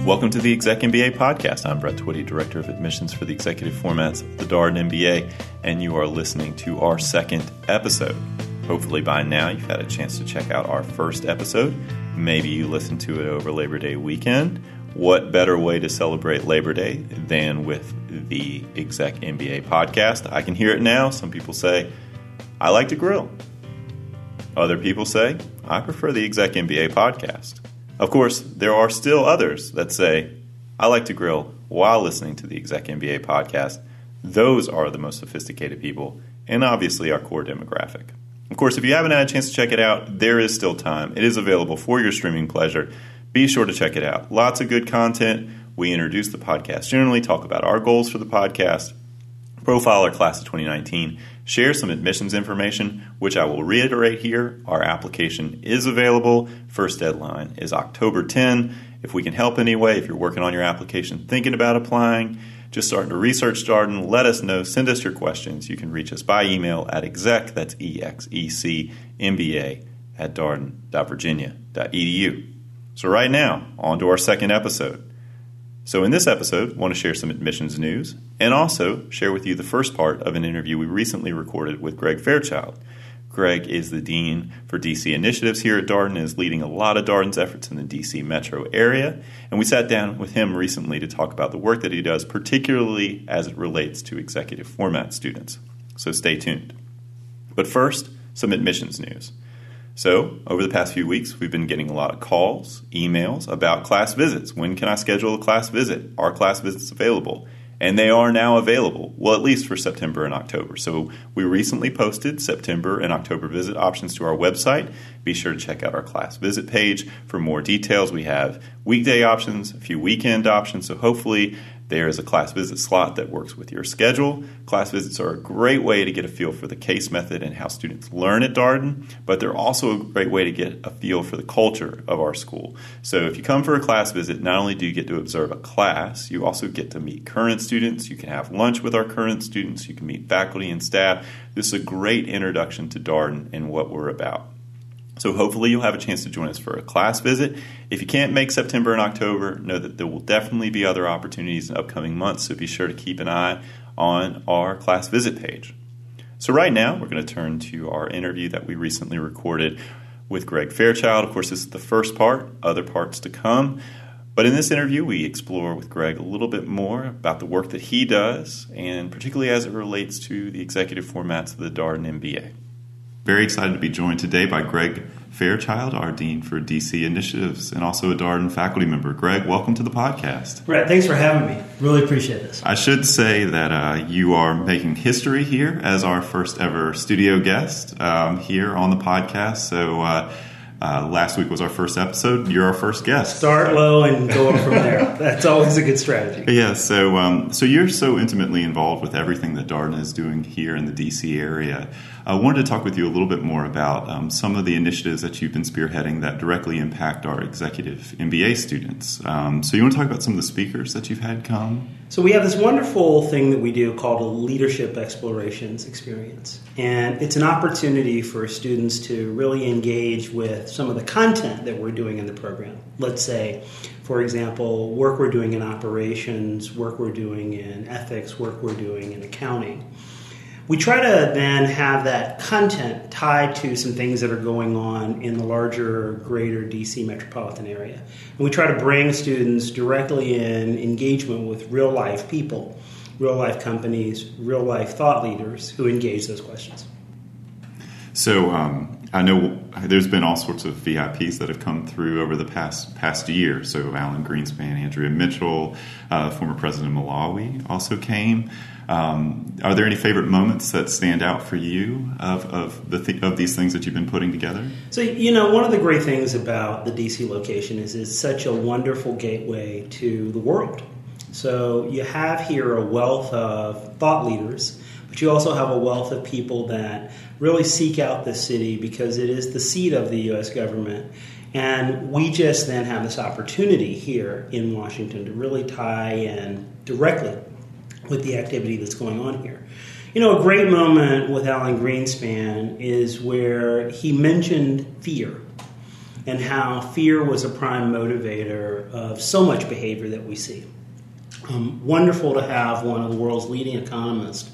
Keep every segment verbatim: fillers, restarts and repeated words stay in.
Welcome to the Exec M B A podcast. I'm Brett Twitty, Director of Admissions for the Executive Formats of the Darden M B A, and you are listening to our second episode. Hopefully by now you've had a chance to check out our first episode. Maybe you listened to it over Labor Day weekend. What better way to celebrate Labor Day than with the Exec M B A podcast? I can hear it now. Some people say, I like to grill. Other people say, I prefer the Exec M B A podcast. Of course, there are still others that say, I like to grill while listening to the Exec M B A podcast. Those are the most sophisticated people and obviously our core demographic. Of course, if you haven't had a chance to check it out, there is still time. It is available for your streaming pleasure. Be sure to check it out. Lots of good content. We introduce the podcast generally, talk about our goals for the podcast, profile our class of twenty nineteen, share some admissions information, which I will reiterate here. Our application is available. First deadline is October tenth. If we can help anyway, if you're working on your application, thinking about applying, just starting to research Darden, let us know. Send us your questions. You can reach us by email at exec, that's E X E C, M B A, at darden dot virginia dot e d u. So right now, on to our second episode. So in this episode, I want to share some admissions news and also share with you the first part of an interview we recently recorded with Greg Fairchild. Greg is the Dean for D C Initiatives here at Darden and is leading a lot of Darden's efforts in the D C metro area. And we sat down with him recently to talk about the work that he does, particularly as it relates to executive format students. So stay tuned. But first, some admissions news. So, over the past few weeks, we've been getting a lot of calls, emails about class visits. When can I schedule a class visit? Are class visits available? And they are now available, well, at least for September and October. So, we recently posted September and October visit options to our website. Be sure to check out our class visit page for more details. We have weekday options, a few weekend options, so hopefully there is a class visit slot that works with your schedule. Class visits are a great way to get a feel for the case method and how students learn at Darden, but they're also a great way to get a feel for the culture of our school. So if you come for a class visit, not only do you get to observe a class, you also get to meet current students. You can have lunch with our current students. You can meet faculty and staff. This is a great introduction to Darden and what we're about. So hopefully you'll have a chance to join us for a class visit. If you can't make September and October, know that there will definitely be other opportunities in upcoming months, so be sure to keep an eye on our class visit page. So right now, we're going to turn to our interview that we recently recorded with Greg Fairchild. Of course, this is the first part, other parts to come. But in this interview, we explore with Greg a little bit more about the work that he does, and particularly as it relates to the executive formats of the Darden M B A. Very excited to be joined today by Greg Fairchild, our Dean for D C Initiatives and also a Darden faculty member. Greg, welcome to the podcast. Brett, thanks for having me. Really appreciate this. I should say that uh, you are making history here as our first ever studio guest um, here on the podcast. So uh, uh, last week was our first episode. You're our first guest. Start low and go up from there. That's always a good strategy. Yeah, so um, so you're so intimately involved with everything that Darden is doing here in the D C area. I wanted to talk with you a little bit more about um, some of the initiatives that you've been spearheading that directly impact our executive M B A students. Um, so you want to talk about some of the speakers that you've had come? So we have this wonderful thing that we do called a Leadership Explorations Experience. And it's an opportunity for students to really engage with some of the content that we're doing in the program. Let's say, for example, work we're doing in operations, work we're doing in ethics, work we're doing in accounting. We try to then have that content tied to some things that are going on in the larger, greater D C metropolitan area. And we try to bring students directly in engagement with real-life people, real-life companies, real-life thought leaders who engage those questions. So um, I know there's been all sorts of V I Ps that have come through over the past past year. So Alan Greenspan, Andrea Mitchell, uh, former President Malawi also came. Um, are there any favorite moments that stand out for you of of the th- of these things that you've been putting together? So, you know, one of the great things about the D C location is it's such a wonderful gateway to the world. So you have here a wealth of thought leaders, but you also have a wealth of people that really seek out this city because it is the seat of the U S government. And we just then have this opportunity here in Washington to really tie in directly with the activity that's going on here. You know, a great moment with Alan Greenspan is where he mentioned fear. and how fear was a prime motivator of so much behavior that we see. Um, wonderful to have one of the world's leading economists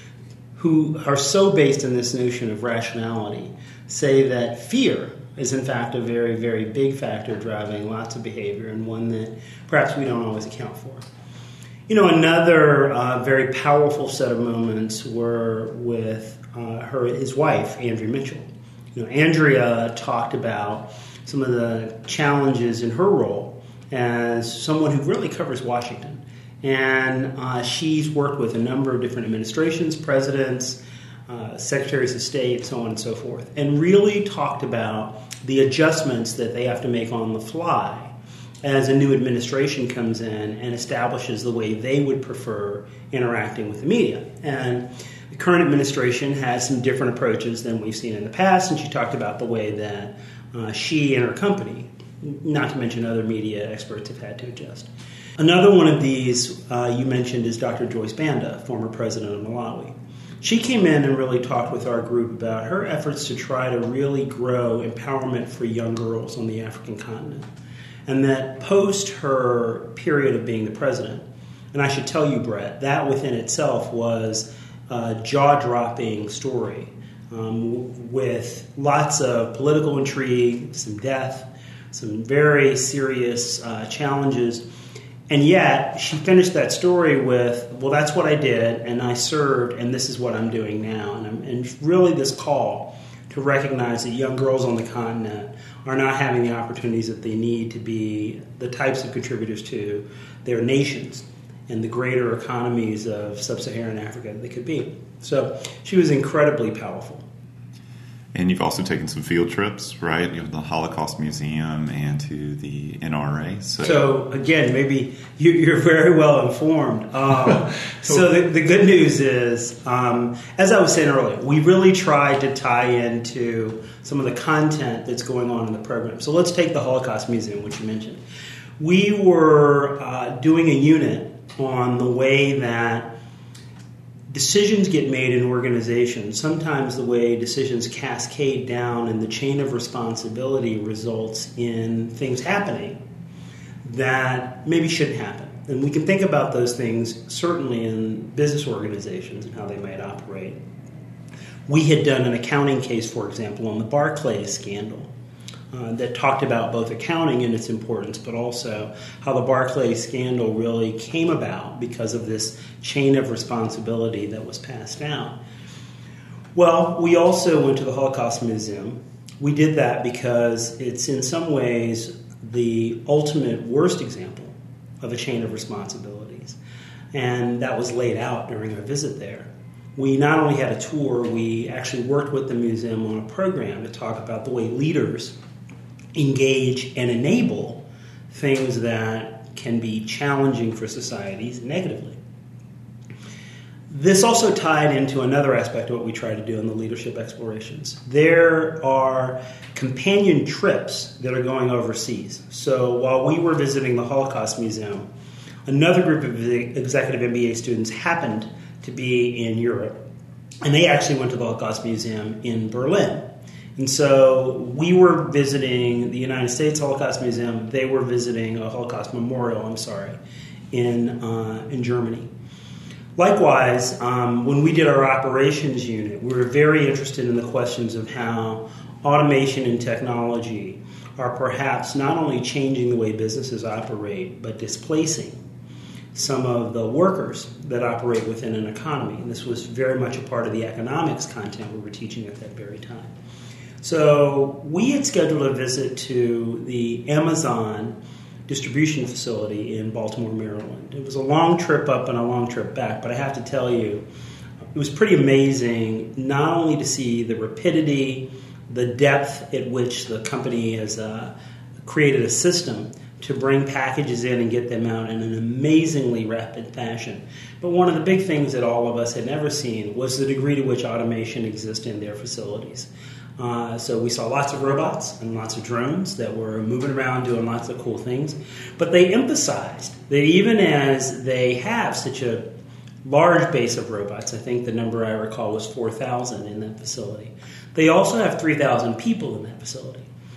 who are so based in this notion of rationality say that fear is in fact a very, very big factor driving lots of behavior, and one that perhaps we don't always account for. You know, another uh, very powerful set of moments were with uh, her, his wife, Andrea Mitchell. You know, Andrea talked about some of the challenges in her role as someone who really covers Washington. And uh, she's worked with a number of different administrations, presidents, uh, secretaries of state, so on and so forth, and really talked about the adjustments that they have to make on the fly as a new administration comes in and establishes the way they would prefer interacting with the media. And the current administration has some different approaches than we've seen in the past, and she talked about the way that uh, she and her company, not to mention other media experts, have had to adjust. Another one of these uh, you mentioned is Doctor Joyce Banda, former president of Malawi. She came in and really talked with our group about her efforts to try to really grow empowerment for young girls on the African continent. And that post her period of being the president, and I should tell you, Brett, that within itself was a jaw-dropping story um, with lots of political intrigue, some death, some very serious uh, challenges. And yet, she finished that story with, well, that's what I did, and I served, and this is what I'm doing now. And, I'm, and really this call to recognize that young girls on the continent are not having the opportunities that they need to be the types of contributors to their nations and the greater economies of sub-Saharan Africa that they could be. So she was incredibly powerful. And you've also taken some field trips, right? You know, the Holocaust Museum and to the N R A. So, so again, maybe you, you're very well informed. Um, so the, the good news is, um, as I was saying earlier, we really tried to tie into some of the content that's going on in the program. So let's take the Holocaust Museum, which you mentioned. We were uh, doing a unit on the way that decisions get made in organizations. Sometimes the way decisions cascade down and the chain of responsibility results in things happening that maybe shouldn't happen. And we can think about those things certainly in business organizations and how they might operate. We had done an accounting case, for example, on the Barclays scandal uh, that talked about both accounting and its importance, but also how the Barclays scandal really came about because of this chain of responsibility that was passed down. Well, we also went to the Holocaust Museum. We did that because it's in some ways the ultimate worst example of a chain of responsibilities. And that was laid out during our visit there. We not only had a tour, we actually worked with the museum on a program to talk about the way leaders engage and enable things that can be challenging for societies negatively. This also tied into another aspect of what we try to do in the leadership explorations. There are companion trips that are going overseas. So while we were visiting the Holocaust Museum, another group of executive M B A students happened to be in Europe, and they actually went to the Holocaust Museum in Berlin. And so we were visiting the United States Holocaust Museum. They were visiting a Holocaust memorial, I'm sorry, in uh, in Germany. Likewise, um, when we did our operations unit, we were very interested in the questions of how automation and technology are perhaps not only changing the way businesses operate, but displacing some of the workers that operate within an economy. And this was very much a part of the economics content we were teaching at that very time. So we had scheduled a visit to the Amazon distribution facility in Baltimore, Maryland. It was a long trip up and a long trip back, but I have to tell you, it was pretty amazing not only to see the rapidity, the depth at which the company has uh, created a system to bring packages in and get them out in an amazingly rapid fashion. But one of the big things that all of us had never seen was the degree to which automation exists in their facilities. Uh, so we saw lots of robots and lots of drones that were moving around doing lots of cool things. But they emphasized that even as they have such a large base of robots, I think the number I recall was four thousand in that facility, they also have three thousand people in that facility.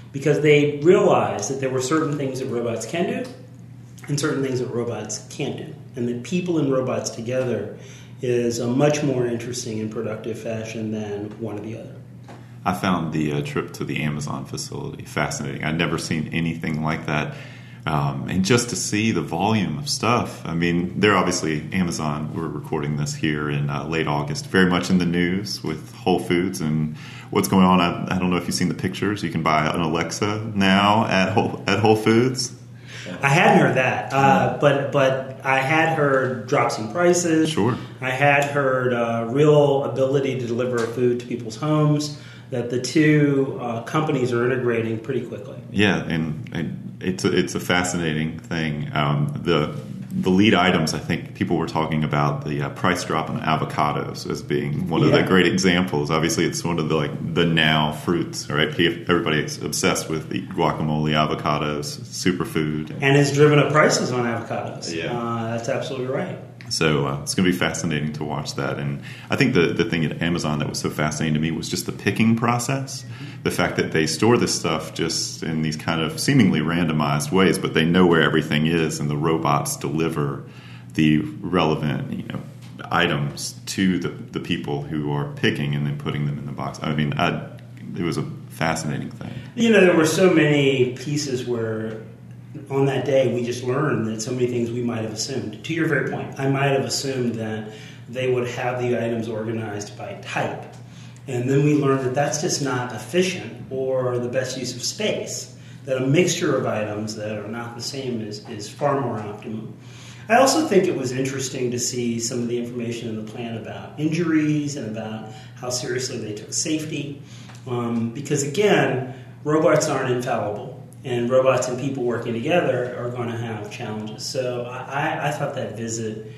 because they realized that there were certain things that robots can do and certain things that robots can't do, and that people and robots together is a much more interesting and productive fashion than one or the other. I found the uh, trip to the Amazon facility fascinating. I'd never seen anything like that. Um, and just to see the volume of stuff. I mean, they're obviously, Amazon, we're recording this here in uh, late August, very much in the news with Whole Foods and what's going on. I, I don't know if you've seen the pictures. You can buy an Alexa now at Whole, at Whole Foods. I hadn't heard that, uh, but but I had heard drops in prices. Sure. I had heard uh, real ability to deliver food to people's homes, that the two uh, companies are integrating pretty quickly. Yeah, and, and it's a, it's a fascinating thing. Um, the the lead items, I think people were talking about the uh, price drop on avocados as being one of yeah. the great examples. Obviously, it's one of the like the now fruits, right? Everybody's obsessed with the guacamole, avocados, superfood, and has driven up prices on avocados. Yeah, uh, that's absolutely right. So uh, it's going to be fascinating to watch that. And I think the, the thing at Amazon that was so fascinating to me was just the picking process. Mm-hmm. The fact that they store this stuff just in these kind of seemingly randomized ways, but they know where everything is, and the robots deliver the relevant, you know, items to the, the people who are picking and then putting them in the box. I mean, I, it was a fascinating thing. You know, there were so many pieces where on that day, we just learned that so many things we might have assumed. To your very point, I might have assumed that they would have the items organized by type. And then we learned that that's just not efficient or the best use of space, that a mixture of items that are not the same is, is far more optimum. I also think it was interesting to see some of the information in the plan about injuries and about how seriously they took safety. Um, because, again, robots aren't infallible. And robots and people working together are going to have challenges. So I, I thought that visit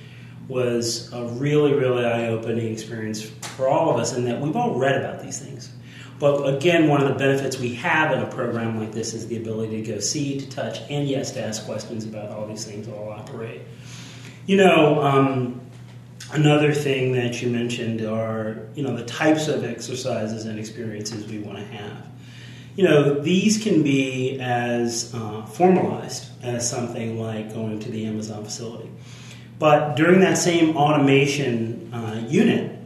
was a really, really eye-opening experience for all of us, in that we've all read about these things. But again, one of the benefits we have in a program like this is the ability to go see, to touch, and yes, to ask questions about how these things all operate. You know, um, another thing that you mentioned are, you know, the types of exercises and experiences we want to have. You know, these can be as uh, formalized as something like going to the Amazon facility. But during that same automation uh, unit,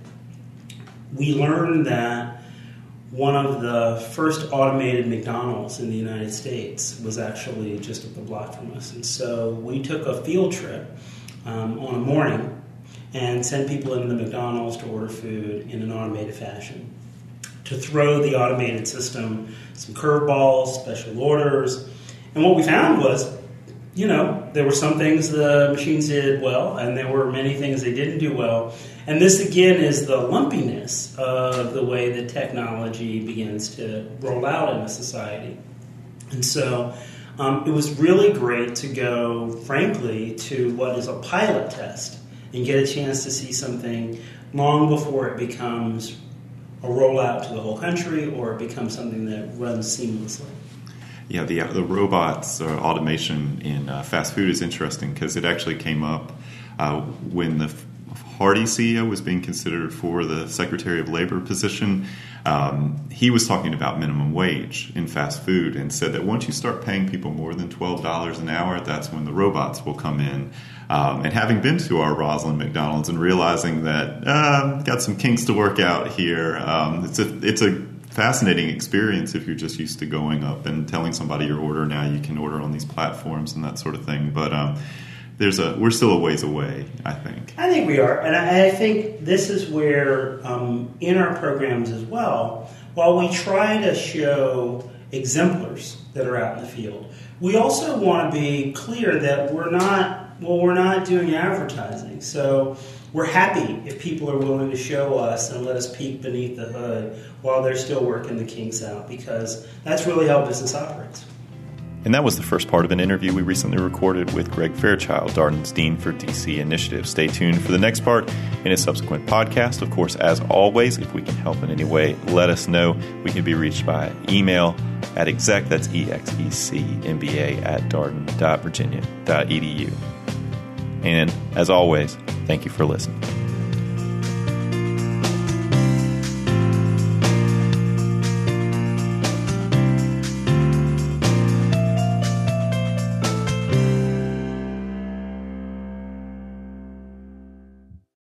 we learned that one of the first automated McDonald's in the United States was actually just up the block from us. And so we took a field trip um, on a morning and sent people into the McDonald's to order food in an automated fashion, to throw the automated system some curveballs, special orders. And what we found was, you know, there were some things the machines did well, and there were many things they didn't do well. And this, again, is the lumpiness of the way that technology begins to roll out in a society. And so um, it was really great to go, frankly, to what is a pilot test and get a chance to see something long before it becomes a rollout to the whole country, or it becomes something that runs seamlessly. Yeah, the the robots or automation in uh, fast food is interesting because it actually came up uh, when the Hardy C E O was being considered for the Secretary of Labor position. Um, he was talking about minimum wage in fast food and said that once you start paying people more than twelve dollars an hour, that's when the robots will come in. Um, and having been to our Roslyn McDonald's and realizing that uh, got some kinks to work out here, um, it's a it's a fascinating experience if you're just used to going up and telling somebody your order. Now you can order on these platforms and that sort of thing. But um, there's a we're still a ways away, I think. I think we are, and I, I think this is where um, in our programs as well, while we try to show exemplars that are out in the field, we also want to be clear that we're not. Well, we're not doing advertising, so we're happy if people are willing to show us and let us peek beneath the hood while they're still working the kinks out, because that's really how business operates. And that was the first part of an interview we recently recorded with Greg Fairchild, Darden's Dean for D C Initiative. Stay tuned for the next part in a subsequent podcast. Of course, as always, if we can help in any way, let us know. We can be reached by email at exec, that's E X E C M B A, at darden dot virginia dot e d u. And as always, thank you for listening.